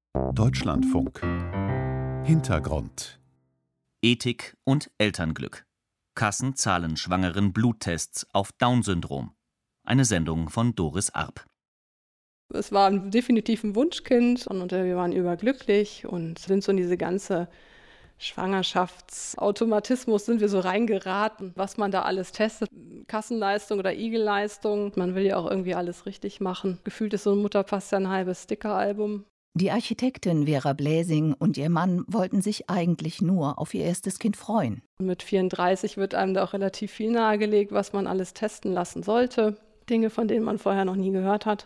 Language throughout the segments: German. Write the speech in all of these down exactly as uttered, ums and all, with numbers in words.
Deutschlandfunk. Hintergrund. Ethik und Elternglück. Kassen zahlen Schwangeren Bluttests auf Down-Syndrom. Eine Sendung von Doris Arp. Es war definitiv ein Wunschkind und wir waren überglücklich und sind so in diese ganze Schwangerschaftsautomatismus sind wir so reingeraten, was man da alles testet. Kassenleistung oder Igelleistung. Man will ja auch irgendwie alles richtig machen. Gefühlt ist so ein Mutterpass ja ein halbes Stickeralbum. Die Architektin Vera Bläsing und ihr Mann wollten sich eigentlich nur auf ihr erstes Kind freuen. Mit vierunddreißig wird einem da auch relativ viel nahegelegt, was man alles testen lassen sollte. Dinge, von denen man vorher noch nie gehört hat.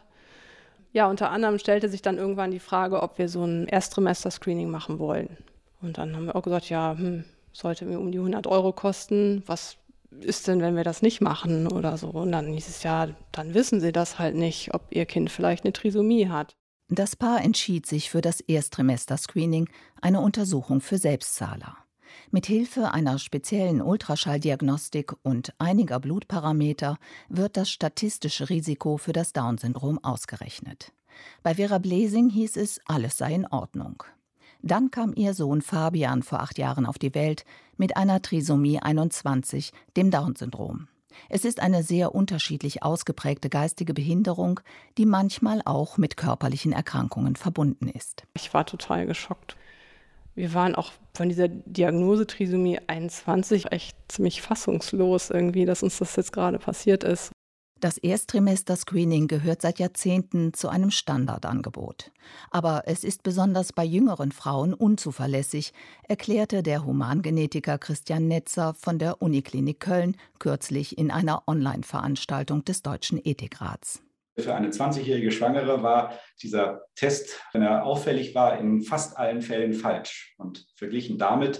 Ja, unter anderem stellte sich dann irgendwann die Frage, ob wir so ein Erstrimester-Screening machen wollen. Und dann haben wir auch gesagt, ja, hm, sollte mir um die hundert Euro kosten. Was ist denn, wenn wir das nicht machen oder so? Und dann hieß es ja, dann wissen Sie das halt nicht, ob Ihr Kind vielleicht eine Trisomie hat. Das Paar entschied sich für das Ersttrimester-Screening, eine Untersuchung für Selbstzahler. Mit Hilfe einer speziellen Ultraschalldiagnostik und einiger Blutparameter wird das statistische Risiko für das Down-Syndrom ausgerechnet. Bei Vera Bläsing hieß es, alles sei in Ordnung. Dann kam ihr Sohn Fabian vor acht Jahren auf die Welt mit einer Trisomie einundzwanzig, dem Down-Syndrom. Es ist eine sehr unterschiedlich ausgeprägte geistige Behinderung, die manchmal auch mit körperlichen Erkrankungen verbunden ist. Ich war total geschockt. Wir waren auch von dieser Diagnose Trisomie einundzwanzig echt ziemlich fassungslos irgendwie, dass uns das jetzt gerade passiert ist. Das Ersttrimester-Screening gehört seit Jahrzehnten zu einem Standardangebot. Aber es ist besonders bei jüngeren Frauen unzuverlässig, erklärte der Humangenetiker Christian Netzer von der Uniklinik Köln kürzlich in einer Online-Veranstaltung des Deutschen Ethikrats. Für eine zwanzigjährige Schwangere war dieser Test, wenn er auffällig war, in fast allen Fällen falsch. Und verglichen damit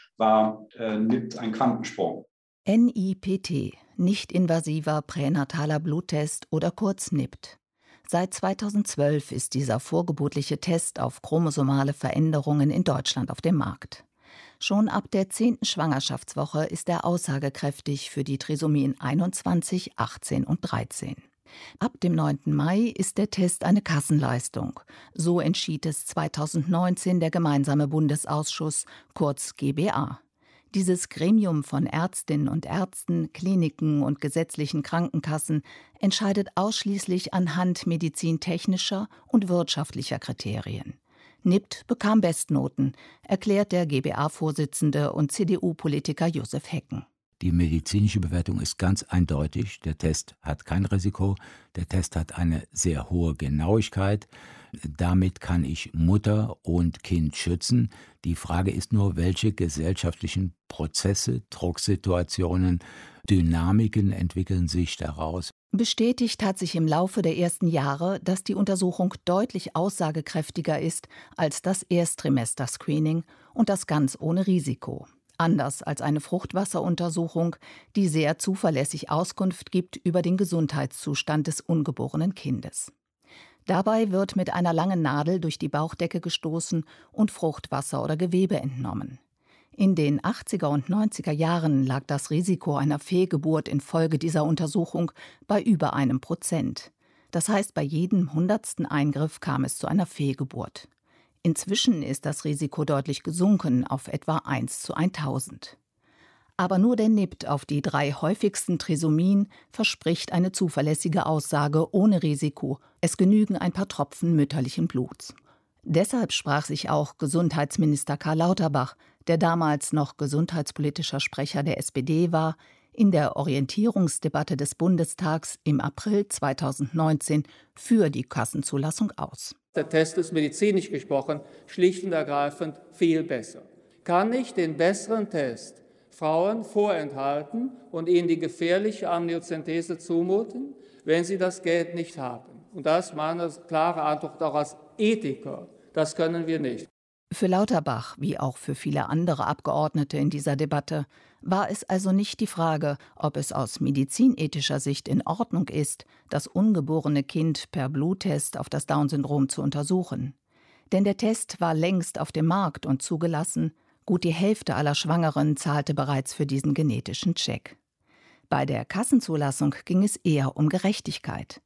war äh, N I P T ein Quantensprung. N I P T, nicht-invasiver pränataler Bluttest oder kurz N I P T. Seit zweitausendzwölf ist dieser vorgeburtliche Test auf chromosomale Veränderungen in Deutschland auf dem Markt. Schon ab der zehnten Schwangerschaftswoche ist er aussagekräftig für die Trisomien einundzwanzig, achtzehn und dreizehn. Ab dem neunten Mai ist der Test eine Kassenleistung. So entschied es zweitausendneunzehn der Gemeinsame Bundesausschuss, kurz G B A. Dieses Gremium von Ärztinnen und Ärzten, Kliniken und gesetzlichen Krankenkassen entscheidet ausschließlich anhand medizintechnischer und wirtschaftlicher Kriterien. N I P T bekam Bestnoten, erklärt der G B A-Vorsitzende und C D U-Politiker Josef Hecken. Die medizinische Bewertung ist ganz eindeutig. Der Test hat kein Risiko. Der Test hat eine sehr hohe Genauigkeit. Damit kann ich Mutter und Kind schützen. Die Frage ist nur, welche gesellschaftlichen Prozesse, Drucksituationen, Dynamiken entwickeln sich daraus. Bestätigt hat sich im Laufe der ersten Jahre, dass die Untersuchung deutlich aussagekräftiger ist als das Ersttrimester-Screening und das ganz ohne Risiko. Anders als eine Fruchtwasseruntersuchung, die sehr zuverlässig Auskunft gibt über den Gesundheitszustand des ungeborenen Kindes. Dabei wird mit einer langen Nadel durch die Bauchdecke gestoßen und Fruchtwasser oder Gewebe entnommen. In den achtziger und neunziger Jahren lag das Risiko einer Fehlgeburt infolge dieser Untersuchung bei über einem Prozent. Das heißt, bei jedem hundertsten Eingriff kam es zu einer Fehlgeburt. Inzwischen ist das Risiko deutlich gesunken auf etwa eins zu tausend. Aber nur der N I P T auf die drei häufigsten Trisomien verspricht eine zuverlässige Aussage ohne Risiko. Es genügen ein paar Tropfen mütterlichen Bluts. Deshalb sprach sich auch Gesundheitsminister Karl Lauterbach, der damals noch gesundheitspolitischer Sprecher der S P D war, in der Orientierungsdebatte des Bundestags im April zweitausendneunzehn für die Kassenzulassung aus. Der Test ist medizinisch gesprochen schlicht und ergreifend viel besser. Kann ich den besseren Test Frauen vorenthalten und ihnen die gefährliche Amniozentese zumuten, wenn sie das Geld nicht haben? Und das ist meine klare Antwort auch als Ethiker. Das können wir nicht. Für Lauterbach, wie auch für viele andere Abgeordnete in dieser Debatte, war es also nicht die Frage, ob es aus medizinethischer Sicht in Ordnung ist, das ungeborene Kind per Bluttest auf das Down-Syndrom zu untersuchen. Denn der Test war längst auf dem Markt und zugelassen. Gut die Hälfte aller Schwangeren zahlte bereits für diesen genetischen Check. Bei der Kassenzulassung ging es eher um Gerechtigkeit.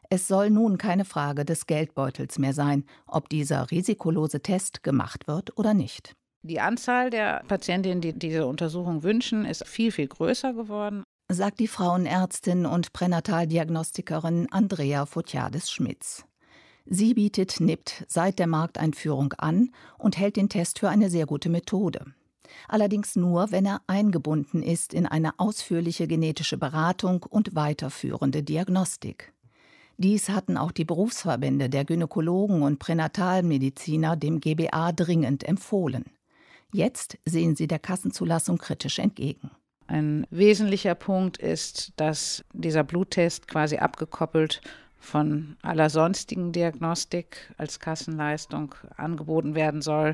Es soll nun keine Frage des Geldbeutels mehr sein, ob dieser risikolose Test gemacht wird oder nicht. Die Anzahl der Patientinnen, die diese Untersuchung wünschen, ist viel, viel größer geworden, sagt die Frauenärztin und Pränataldiagnostikerin Andrea Fotiades-Schmitz. Sie bietet N I P T seit der Markteinführung an und hält den Test für eine sehr gute Methode. Allerdings nur, wenn er eingebunden ist in eine ausführliche genetische Beratung und weiterführende Diagnostik. Dies hatten auch die Berufsverbände der Gynäkologen und Pränatalmediziner dem G B A dringend empfohlen. Jetzt sehen sie der Kassenzulassung kritisch entgegen. Ein wesentlicher Punkt ist, dass dieser Bluttest quasi abgekoppelt von aller sonstigen Diagnostik als Kassenleistung angeboten werden soll,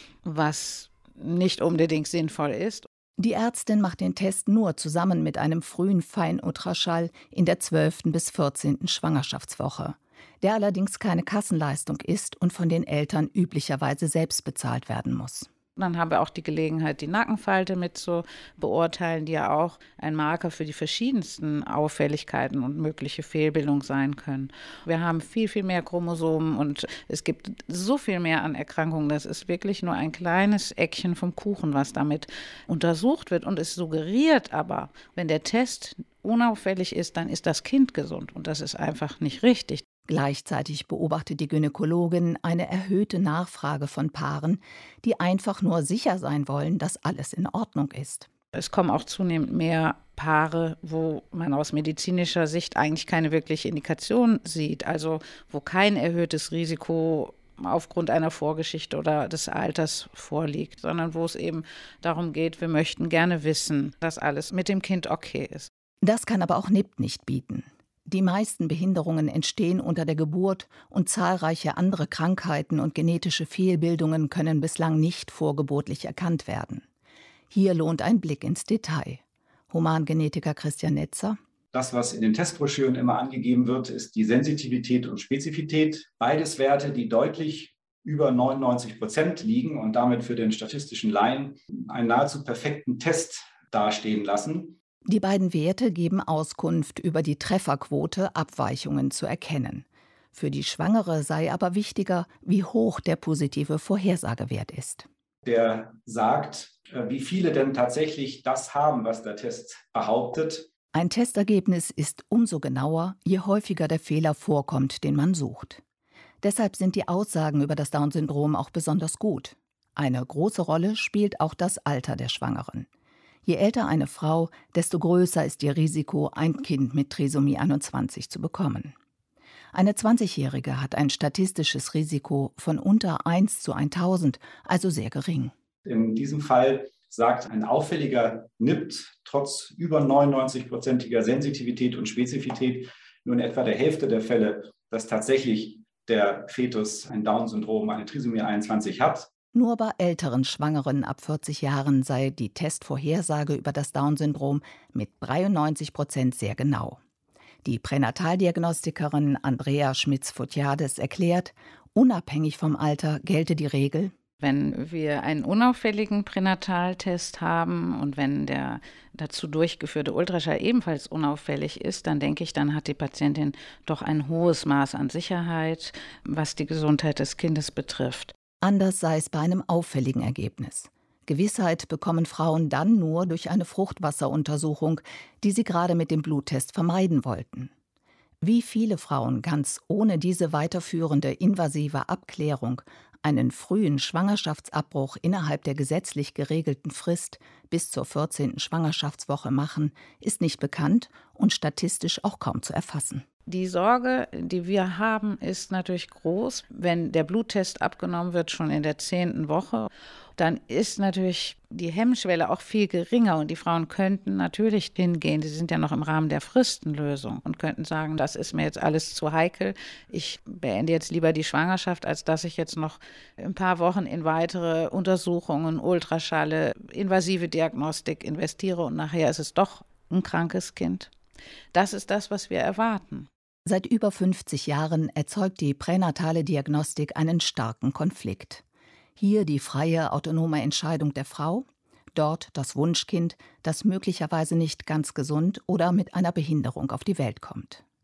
was nicht unbedingt sinnvoll ist. Die Ärztin macht den Test nur zusammen mit einem frühen Feinultraschall in der zwölften bis vierzehnten Schwangerschaftswoche, der allerdings keine Kassenleistung ist und von den Eltern üblicherweise selbst bezahlt werden muss. Dann haben wir auch die Gelegenheit, die Nackenfalte mit zu beurteilen, die ja auch ein Marker für die verschiedensten Auffälligkeiten und mögliche Fehlbildung sein können. Wir haben viel, viel mehr Chromosomen und es gibt so viel mehr an Erkrankungen. Das ist wirklich nur ein kleines Eckchen vom Kuchen, was damit untersucht wird. Und es suggeriert aber, wenn der Test unauffällig ist, dann ist das Kind gesund. Und das ist einfach nicht richtig. Gleichzeitig beobachtet die Gynäkologin eine erhöhte Nachfrage von Paaren, die einfach nur sicher sein wollen, dass alles in Ordnung ist. Es kommen auch zunehmend mehr Paare, wo man aus medizinischer Sicht eigentlich keine wirkliche Indikation sieht, also wo kein erhöhtes Risiko aufgrund einer Vorgeschichte oder des Alters vorliegt, sondern wo es eben darum geht, wir möchten gerne wissen, dass alles mit dem Kind okay ist. Das kann aber auch N I P T nicht bieten. Die meisten Behinderungen entstehen unter der Geburt und zahlreiche andere Krankheiten und genetische Fehlbildungen können bislang nicht vorgeburtlich erkannt werden. Hier lohnt ein Blick ins Detail. Humangenetiker Christian Netzer. Das, was in den Testbroschüren immer angegeben wird, ist die Sensitivität und Spezifität. Beides Werte, die deutlich über neunundneunzig Prozent liegen und damit für den statistischen Laien einen nahezu perfekten Test dastehen lassen. Die beiden Werte geben Auskunft über die Trefferquote, Abweichungen zu erkennen. Für die Schwangere sei aber wichtiger, wie hoch der positive Vorhersagewert ist. Der sagt, wie viele denn tatsächlich das haben, was der Test behauptet. Ein Testergebnis ist umso genauer, je häufiger der Fehler vorkommt, den man sucht. Deshalb sind die Aussagen über das Down-Syndrom auch besonders gut. Eine große Rolle spielt auch das Alter der Schwangeren. Je älter eine Frau, desto größer ist ihr Risiko, ein Kind mit Trisomie einundzwanzig zu bekommen. Eine zwanzigjährige hat ein statistisches Risiko von unter eins zu tausend, also sehr gering. In diesem Fall sagt ein auffälliger N I P T trotz über neunundneunzig-prozentiger Sensitivität und Spezifität nur in etwa der Hälfte der Fälle, dass tatsächlich der Fetus ein Down-Syndrom, eine Trisomie einundzwanzig hat. Nur bei älteren Schwangeren ab vierzig Jahren sei die Testvorhersage über das Down-Syndrom mit dreiundneunzig Prozent sehr genau. Die Pränataldiagnostikerin Andrea Schmitz-Fotiades erklärt, unabhängig vom Alter gelte die Regel: Wenn wir einen unauffälligen Pränataltest haben und wenn der dazu durchgeführte Ultraschall ebenfalls unauffällig ist, dann denke ich, dann hat die Patientin doch ein hohes Maß an Sicherheit, was die Gesundheit des Kindes betrifft. Anders sei es bei einem auffälligen Ergebnis. Gewissheit bekommen Frauen dann nur durch eine Fruchtwasseruntersuchung, die sie gerade mit dem Bluttest vermeiden wollten. Wie viele Frauen ganz ohne diese weiterführende invasive Abklärung einen frühen Schwangerschaftsabbruch innerhalb der gesetzlich geregelten Frist bis zur vierzehnten Schwangerschaftswoche machen, ist nicht bekannt und statistisch auch kaum zu erfassen. Die Sorge, die wir haben, ist natürlich groß. Wenn der Bluttest abgenommen wird, schon in der zehnten Woche, dann ist natürlich die Hemmschwelle auch viel geringer und die Frauen könnten natürlich hingehen, sie sind ja noch im Rahmen der Fristenlösung und könnten sagen, das ist mir jetzt alles zu heikel, ich beende jetzt lieber die Schwangerschaft, als dass ich jetzt noch ein paar Wochen in weitere Untersuchungen, Ultraschalle, invasive Diagnostik investiere und nachher ist es doch ein krankes Kind. Das ist das, was wir erwarten. Seit über fünfzig Jahren erzeugt die pränatale Diagnostik einen starken Konflikt. Hier die freie, autonome Entscheidung der Frau, dort das Wunschkind, das möglicherweise nicht ganz gesund oder mit einer Behinderung auf die Welt kommt.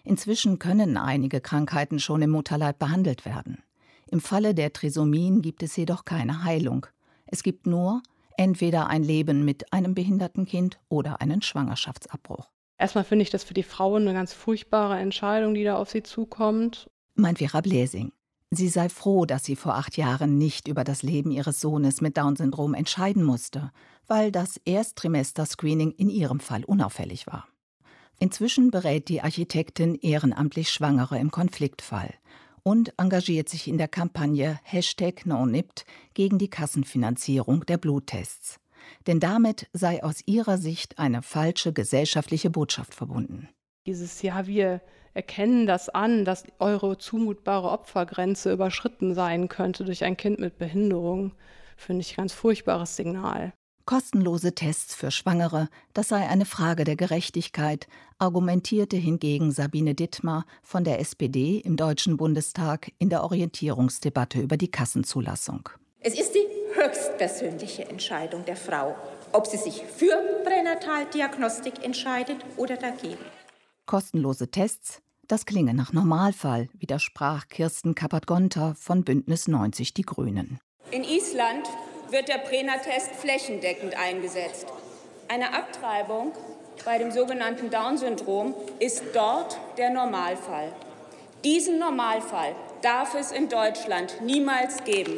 Inzwischen können einige Krankheiten schon im Mutterleib behandelt werden. Im Falle der Trisomien gibt es jedoch keine Heilung. Es gibt nur entweder ein Leben mit einem behinderten Kind oder einen Schwangerschaftsabbruch. Erstmal finde ich das für die Frauen eine ganz furchtbare Entscheidung, die da auf sie zukommt. Meint Vera Bläsing. Sie sei froh, dass sie vor acht Jahren nicht über das Leben ihres Sohnes mit Down-Syndrom entscheiden musste, weil das Ersttrimester-Screening in ihrem Fall unauffällig war. Inzwischen berät die Architektin ehrenamtlich Schwangere im Konfliktfall und engagiert sich in der Kampagne Hashtag NoNipt gegen die Kassenfinanzierung der Bluttests. Denn damit sei aus ihrer Sicht eine falsche gesellschaftliche Botschaft verbunden. Dieses Ja, wir erkennen das an, dass eure zumutbare Opfergrenze überschritten sein könnte durch ein Kind mit Behinderung, finde ich ein ganz furchtbares Signal. Kostenlose Tests für Schwangere, das sei eine Frage der Gerechtigkeit, argumentierte hingegen Sabine Dittmar von der S P D im Deutschen Bundestag in der Orientierungsdebatte über die Kassenzulassung. Es ist die höchstpersönliche Entscheidung der Frau, ob sie sich für Pränataldiagnostik entscheidet oder dagegen. Kostenlose Tests, das klinge nach Normalfall, widersprach Kirsten Kappert-Gonter von Bündnis neunzig Die Grünen. In Island wird der Pränatest flächendeckend eingesetzt. Eine Abtreibung bei dem sogenannten Down-Syndrom ist dort der Normalfall. Diesen Normalfall darf es in Deutschland niemals geben.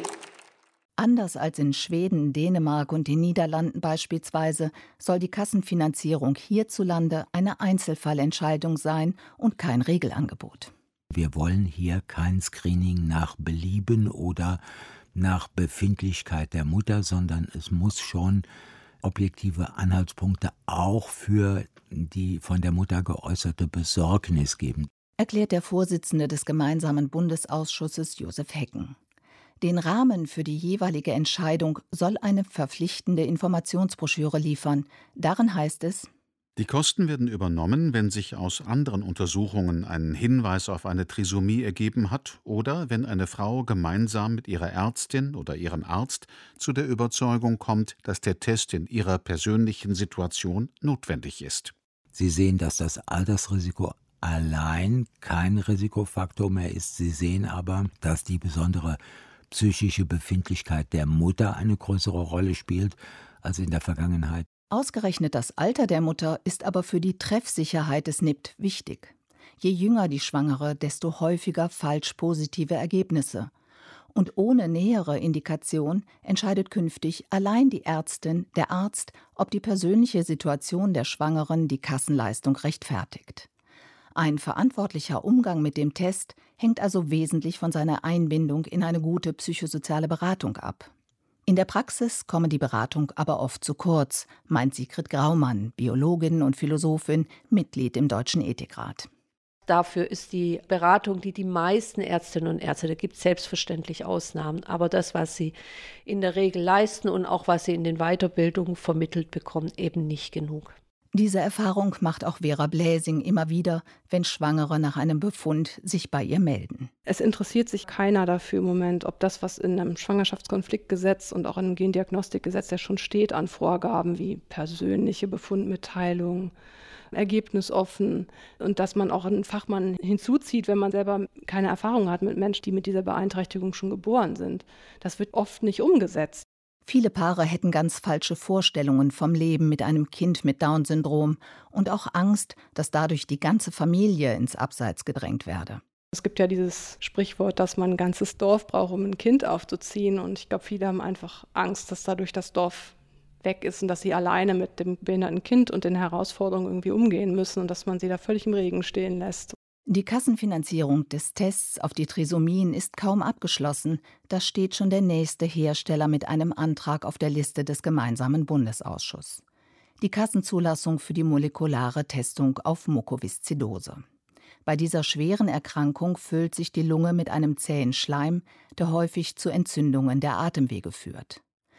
Anders als in Schweden, Dänemark und den Niederlanden beispielsweise soll die Kassenfinanzierung hierzulande eine Einzelfallentscheidung sein und kein Regelangebot. Wir wollen hier kein Screening nach Belieben oder nach Befindlichkeit der Mutter, sondern es muss schon objektive Anhaltspunkte auch für die von der Mutter geäußerte Besorgnis geben, erklärt der Vorsitzende des gemeinsamen Bundesausschusses Josef Hecken. Den Rahmen für die jeweilige Entscheidung soll eine verpflichtende Informationsbroschüre liefern. Darin heißt es: Die Kosten werden übernommen, wenn sich aus anderen Untersuchungen ein Hinweis auf eine Trisomie ergeben hat oder wenn eine Frau gemeinsam mit ihrer Ärztin oder ihrem Arzt zu der Überzeugung kommt, dass der Test in ihrer persönlichen Situation notwendig ist. Sie sehen, dass das Altersrisiko allein kein Risikofaktor mehr ist. Sie sehen aber, dass die besondere psychische Befindlichkeit der Mutter eine größere Rolle spielt als in der Vergangenheit. Ausgerechnet das Alter der Mutter ist aber für die Treffsicherheit des N I P T wichtig. Je jünger die Schwangere, desto häufiger falsch positive Ergebnisse. Und ohne nähere Indikation entscheidet künftig allein die Ärztin, der Arzt, ob die persönliche Situation der Schwangeren die Kassenleistung rechtfertigt. Ein verantwortlicher Umgang mit dem Test hängt also wesentlich von seiner Einbindung in eine gute psychosoziale Beratung ab. In der Praxis komme die Beratung aber oft zu kurz, meint Sigrid Graumann, Biologin und Philosophin, Mitglied im Deutschen Ethikrat. Dafür ist die Beratung, die die meisten Ärztinnen und Ärzte, da gibt es selbstverständlich Ausnahmen, aber das, was sie in der Regel leisten und auch was sie in den Weiterbildungen vermittelt bekommen, eben nicht genug. Diese Erfahrung macht auch Vera Bläsing immer wieder, wenn Schwangere nach einem Befund sich bei ihr melden. Es interessiert sich keiner dafür im Moment, ob das, was in einem Schwangerschaftskonfliktgesetz und auch in einem Gendiagnostikgesetz ja schon steht an Vorgaben wie persönliche Befundmitteilung, ergebnisoffen und dass man auch einen Fachmann hinzuzieht, wenn man selber keine Erfahrung hat mit Menschen, die mit dieser Beeinträchtigung schon geboren sind. Das wird oft nicht umgesetzt. Viele Paare hätten ganz falsche Vorstellungen vom Leben mit einem Kind mit Down-Syndrom und auch Angst, dass dadurch die ganze Familie ins Abseits gedrängt werde. Es gibt ja dieses Sprichwort, dass man ein ganzes Dorf braucht, um ein Kind aufzuziehen. Und ich glaube, viele haben einfach Angst, dass dadurch das Dorf weg ist und dass sie alleine mit dem behinderten Kind und den Herausforderungen irgendwie umgehen müssen und dass man sie da völlig im Regen stehen lässt. Die Kassenfinanzierung des Tests auf die Trisomien ist kaum abgeschlossen. Da steht schon der nächste Hersteller mit einem Antrag auf der Liste des gemeinsamen Bundesausschusses. Die Kassenzulassung für die molekulare Testung auf Mukoviszidose. Bei dieser schweren Erkrankung füllt sich die Lunge mit einem zähen Schleim, der häufig zu Entzündungen der Atemwege führt.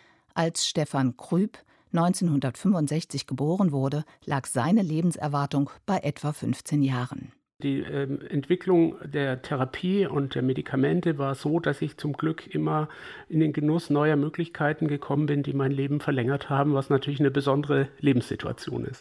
Als Stefan Krüb neunzehnhundertfünfundsechzig geboren wurde, lag seine Lebenserwartung bei etwa fünfzehn Jahren. Die äh, Entwicklung der Therapie und der Medikamente war so, dass ich zum Glück immer in den Genuss neuer Möglichkeiten gekommen bin, die mein Leben verlängert haben, was natürlich eine besondere Lebenssituation ist.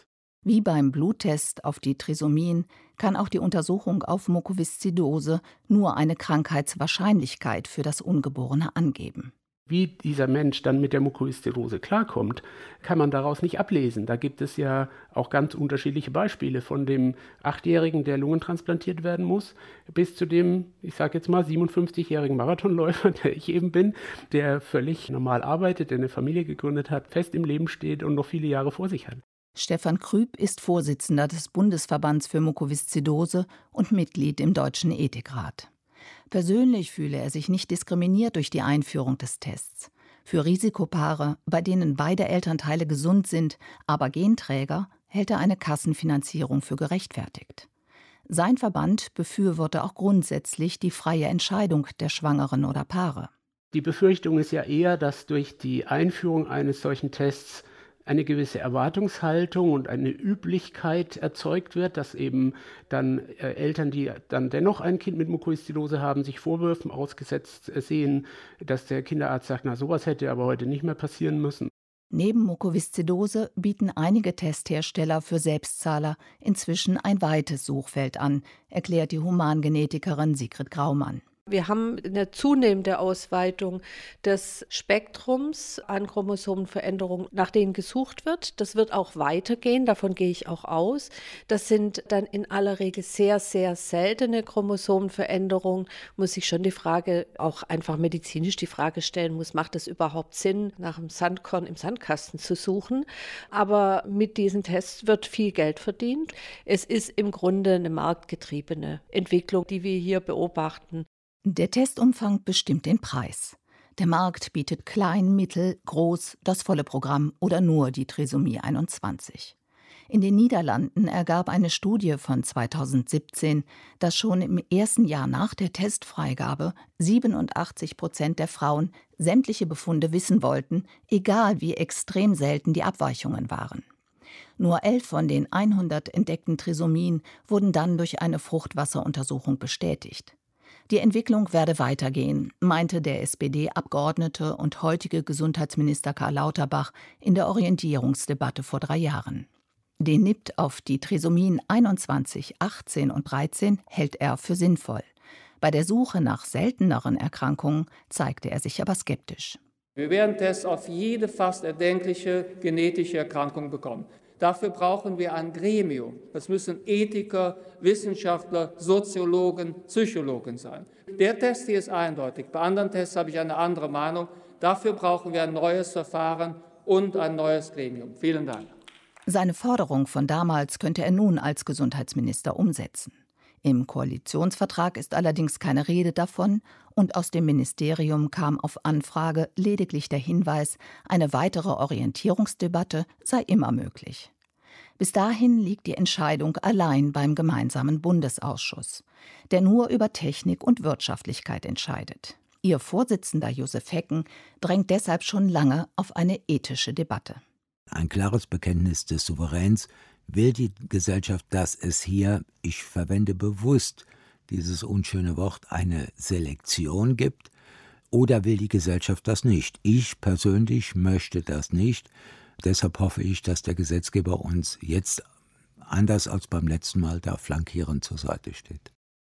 Wie beim Bluttest auf die Trisomien kann auch die Untersuchung auf Mukoviszidose nur eine Krankheitswahrscheinlichkeit für das Ungeborene angeben. Wie dieser Mensch dann mit der Mukoviszidose klarkommt, kann man daraus nicht ablesen. Da gibt es ja auch ganz unterschiedliche Beispiele, von dem Achtjährigen, der lungentransplantiert werden muss, bis zu dem, ich sage jetzt mal, siebenundfünfzigjährigen Marathonläufer, der ich eben bin, der völlig normal arbeitet, der eine Familie gegründet hat, fest im Leben steht und noch viele Jahre vor sich hat. Stefan Krüb ist Vorsitzender des Bundesverbands für Mukoviszidose und Mitglied im Deutschen Ethikrat. Persönlich fühle er sich nicht diskriminiert durch die Einführung des Tests. Für Risikopaare, bei denen beide Elternteile gesund sind, aber Genträger, hält er eine Kassenfinanzierung für gerechtfertigt. Sein Verband befürworte auch grundsätzlich die freie Entscheidung der Schwangeren oder Paare. Die Befürchtung ist ja eher, dass durch die Einführung eines solchen Tests eine gewisse Erwartungshaltung und eine Üblichkeit erzeugt wird, dass eben dann äh, Eltern, die dann dennoch ein Kind mit Mukoviszidose haben, sich Vorwürfen ausgesetzt äh, sehen, dass der Kinderarzt sagt, na sowas hätte aber heute nicht mehr passieren müssen. Neben Mukoviszidose bieten einige Testhersteller für Selbstzahler inzwischen ein weites Suchfeld an, erklärt die Humangenetikerin Sigrid Graumann. Wir haben eine zunehmende Ausweitung des Spektrums an Chromosomenveränderungen, nach denen gesucht wird. Das wird auch weitergehen, davon gehe ich auch aus. Das sind dann in aller Regel sehr, sehr seltene Chromosomenveränderungen. Muss sich schon die Frage, auch einfach medizinisch die Frage stellen muss, macht es überhaupt Sinn, nach einem Sandkorn im Sandkasten zu suchen? Aber mit diesen Tests wird viel Geld verdient. Es ist im Grunde eine marktgetriebene Entwicklung, die wir hier beobachten. Der Testumfang bestimmt den Preis. Der Markt bietet klein, mittel, groß, das volle Programm oder nur die Trisomie einundzwanzig. In den Niederlanden ergab eine Studie von zweitausendsiebzehn, dass schon im ersten Jahr nach der Testfreigabe siebenundachtzig Prozent der Frauen sämtliche Befunde wissen wollten, egal wie extrem selten die Abweichungen waren. Nur elf von den hundert entdeckten Trisomien wurden dann durch eine Fruchtwasseruntersuchung bestätigt. Die Entwicklung werde weitergehen, meinte der S P D-Abgeordnete und heutige Gesundheitsminister Karl Lauterbach in der Orientierungsdebatte vor drei Jahren. Den N I P T auf die Trisomien einundzwanzig, achtzehn und dreizehn hält er für sinnvoll. Bei der Suche nach selteneren Erkrankungen zeigte er sich aber skeptisch. Wir werden Tests auf jede fast erdenkliche genetische Erkrankung bekommen. Dafür brauchen wir ein Gremium. Das müssen Ethiker, Wissenschaftler, Soziologen, Psychologen sein. Der Test hier ist eindeutig. Bei anderen Tests habe ich eine andere Meinung. Dafür brauchen wir ein neues Verfahren und ein neues Gremium. Vielen Dank. Seine Forderung von damals könnte er nun als Gesundheitsminister umsetzen. Im Koalitionsvertrag ist allerdings keine Rede davon und aus dem Ministerium kam auf Anfrage lediglich der Hinweis, eine weitere Orientierungsdebatte sei immer möglich. Bis dahin liegt die Entscheidung allein beim gemeinsamen Bundesausschuss, der nur über Technik und Wirtschaftlichkeit entscheidet. Ihr Vorsitzender Josef Hecken drängt deshalb schon lange auf eine ethische Debatte. Ein klares Bekenntnis des Souveräns. Will die Gesellschaft, dass es hier, ich verwende bewusst dieses unschöne Wort, eine Selektion gibt? Oder will die Gesellschaft das nicht? Ich persönlich möchte das nicht. Deshalb hoffe ich, dass der Gesetzgeber uns jetzt, anders als beim letzten Mal, da flankierend zur Seite steht.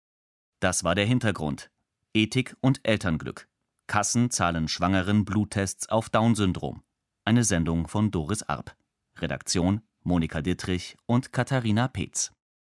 Das war der Hintergrund. Ethik und Elternglück. Kassen zahlen Schwangeren Bluttests auf Down-Syndrom. Eine Sendung von Doris Arp. Redaktion Monika Dittrich und Katharina Peetz.